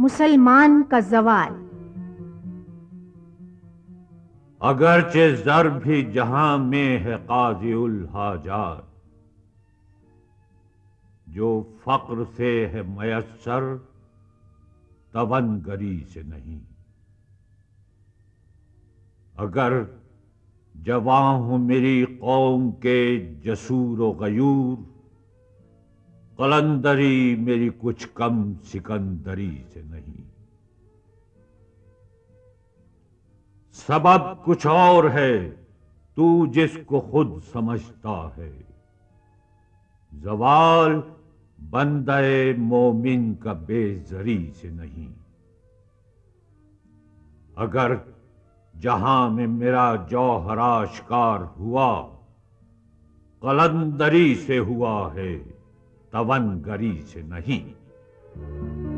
मुसलमान का जवाल। अगरचे जर भी जहां में है काजी उल हाजात, जो फक्र से है मयस्सर तवनगरी से नहीं। अगर जवां हूं मेरी कौम के जसूर व गयूर, कलंदरी मेरी कुछ कम सिकंदरी से नहीं। सबब कुछ और है तू जिसको खुद समझता है, जवाल बंदे मोमिन का बेजरी से नहीं। अगर जहां में मेरा जौहर आश्कार हुआ, कलंदरी से हुआ है तवनगरी से नहीं।